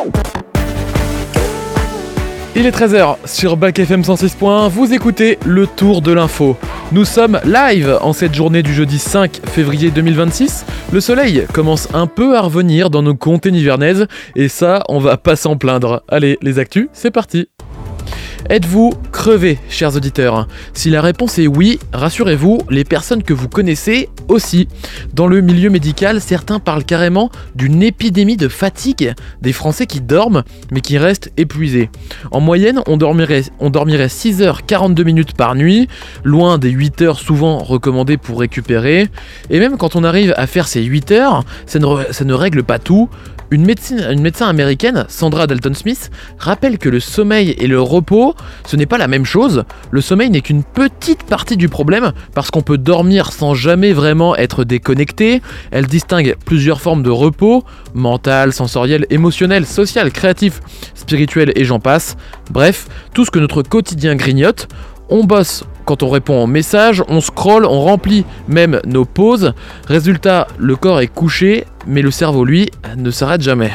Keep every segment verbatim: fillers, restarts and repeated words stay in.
Il est treize heures sur Bac F M cent six point un, vous écoutez le Tour de l'Info. Nous sommes live en cette journée du jeudi cinq février deux mille vingt-six. Le soleil commence un peu à revenir dans nos comtés nivernaises et ça, on va pas s'en plaindre. Allez, les actus, c'est parti. Êtes-vous crevé, chers auditeurs ? Si la réponse est oui, rassurez-vous, les personnes que vous connaissez aussi. Dans le milieu médical, certains parlent carrément d'une épidémie de fatigue, des Français qui dorment mais qui restent épuisés. En moyenne, on dormirait, on dormirait six heures quarante-deux minutes par nuit, loin des huit heures souvent recommandées pour récupérer. Et même quand on arrive à faire ces huit heures, ça ne, ça ne règle pas tout. Une, médecine, une médecin américaine, Sandra Dalton-Smith, rappelle que le sommeil et le repos, ce n'est pas la même chose. Le sommeil n'est qu'une petite partie du problème, parce qu'on peut dormir sans jamais vraiment être déconnecté. Elle distingue plusieurs formes de repos, mental, sensoriel, émotionnel, social, créatif, spirituel et j'en passe. Bref, tout ce que notre quotidien grignote. On bosse quand on répond aux messages, on scrolle, on remplit même nos pauses. Résultat, le corps est couché, mais le cerveau, lui, ne s'arrête jamais.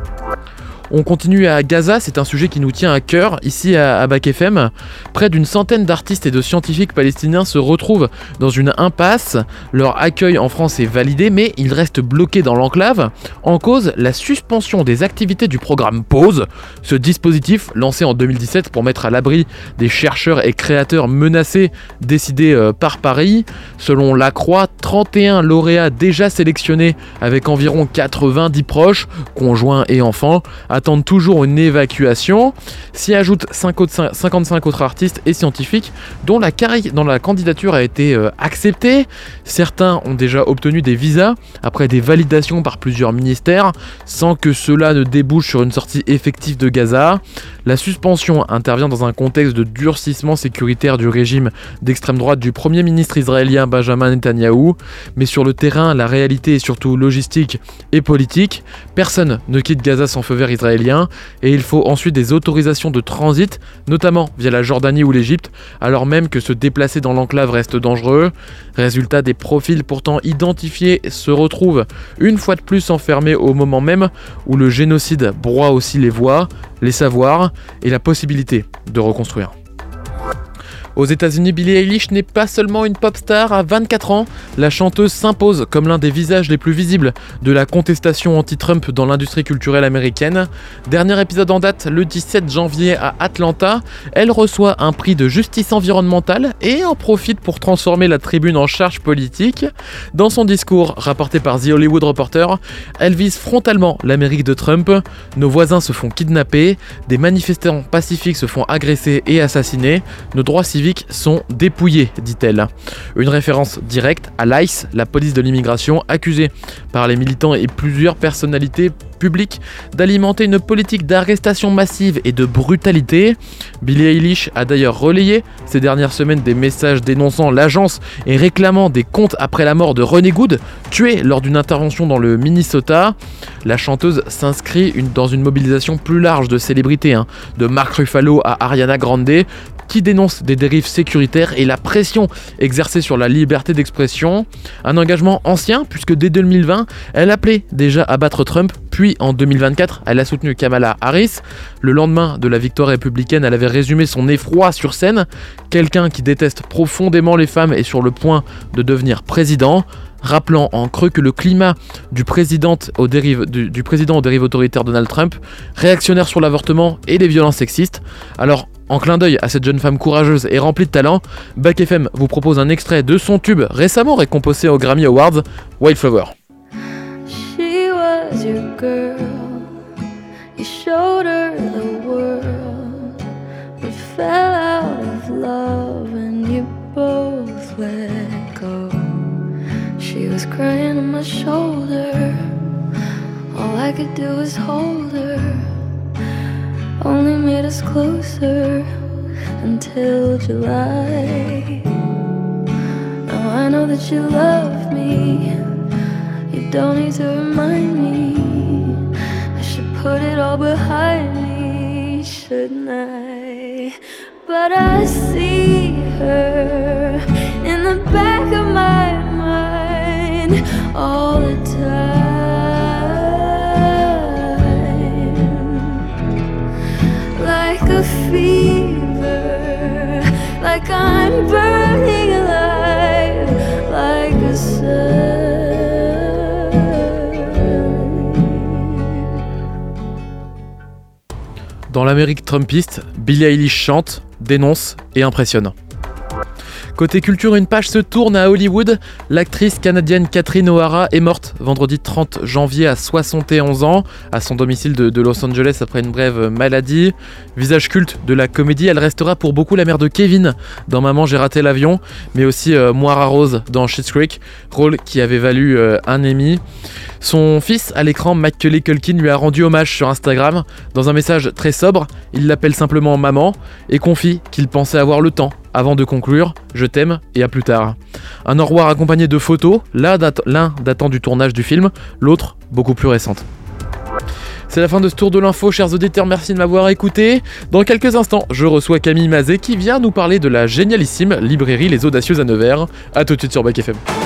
On continue à Gaza, c'est un sujet qui nous tient à cœur, ici à, à Bac F M. Près d'une centaine d'artistes et de scientifiques palestiniens se retrouvent dans une impasse. Leur accueil en France est validé, mais ils restent bloqués dans l'enclave. En cause, la suspension des activités du programme PAUSE. Ce dispositif, lancé en deux mille dix-sept pour mettre à l'abri des chercheurs et créateurs menacés, décidé euh, par Paris. Selon La Croix, trente et un lauréats déjà sélectionnés avec environ quatre-vingt-dix proches, conjoints et enfants, attendent toujours une évacuation. S'y ajoutent cinquante-cinq autres artistes et scientifiques dont la, cari- dont la candidature a été euh, acceptée. Certains ont déjà obtenu des visas après des validations par plusieurs ministères sans que cela ne débouche sur une sortie effective de Gaza. La suspension intervient dans un contexte de durcissement sécuritaire du régime d'extrême droite du Premier ministre israélien Benjamin Netanyahou. Mais sur le terrain, la réalité est surtout logistique et politique. Personne ne quitte Gaza sans feu vert israélien et il faut ensuite des autorisations de transit, notamment via la Jordanie ou l'Égypte, alors même que se déplacer dans l'enclave reste dangereux. Résultat, des profils pourtant identifiés se retrouvent une fois de plus enfermés au moment même où le génocide broie aussi les voies, les savoirs et la possibilité de reconstruire. Aux États-Unis, Billie Eilish n'est pas seulement une pop star. À vingt-quatre ans, la chanteuse s'impose comme l'un des visages les plus visibles de la contestation anti-Trump dans l'industrie culturelle américaine. Dernier épisode en date, le dix-sept janvier à Atlanta, elle reçoit un prix de justice environnementale et en profite pour transformer la tribune en charge politique. Dans son discours, rapporté par The Hollywood Reporter, elle vise frontalement l'Amérique de Trump. Nos voisins se font kidnapper, des manifestants pacifiques se font agresser et assassiner, nos droits civils sont dépouillés, dit-elle. Une référence directe à l'I C E, la police de l'immigration, accusée par les militants et plusieurs personnalités publiques d'alimenter une politique d'arrestation massive et de brutalité. Billie Eilish a d'ailleurs relayé ces dernières semaines des messages dénonçant l'agence et réclamant des comptes après la mort de Ronnie Good, tué lors d'une intervention dans le Minnesota. La chanteuse s'inscrit une, dans une mobilisation plus large de célébrités, hein, de Mark Ruffalo à Ariana Grande, qui dénonce des dérives sécuritaires et la pression exercée sur la liberté d'expression. Un engagement ancien, puisque dès deux mille vingt, elle appelait déjà à battre Trump, puis en deux mille vingt-quatre, elle a soutenu Kamala Harris. Le lendemain de la victoire républicaine, elle avait résumé son effroi sur scène. Quelqu'un qui déteste profondément les femmes est sur le point de devenir président, rappelant en creux que le climat du président aux dérives, du, du président aux dérives autoritaires Donald Trump, réactionnaire sur l'avortement et les violences sexistes. Alors, en clin d'œil à cette jeune femme courageuse et remplie de talent, Bac F M vous propose un extrait de son tube récemment récompensé aux Grammy Awards, Wildflower. She was your girl, you showed her the world, but fell out of love and you both let go. She was crying on my shoulder, all I could do was hold her, only made us closer until July. Now I know that you love me, you don't need to remind me. I should put it all behind me, shouldn't I? But I see her in the back of my mind all the time. Dans l'Amérique trumpiste, Billie Eilish chante, dénonce et impressionne. Côté culture, une page se tourne à Hollywood. L'actrice canadienne Catherine O'Hara est morte vendredi trente janvier à soixante et onze ans, à son domicile de, de Los Angeles après une brève maladie. Visage culte de la comédie, elle restera pour beaucoup la mère de Kevin dans Maman j'ai raté l'avion, mais aussi euh, Moira Rose dans Schitt's Creek, rôle qui avait valu euh, un Emmy. Son fils à l'écran, Macaulay Culkin, lui a rendu hommage sur Instagram. Dans un message très sobre, il l'appelle simplement maman et confie qu'il pensait avoir le temps avant de conclure « Je t'aime et à plus tard ». Un au revoir accompagné de photos, l'un datant du tournage du film, l'autre beaucoup plus récente. C'est la fin de ce tour de l'info, chers auditeurs, merci de m'avoir écouté. Dans quelques instants, je reçois Camille Mazet qui vient nous parler de la génialissime librairie Les Audacieux à Nevers. A tout de suite sur Back F M.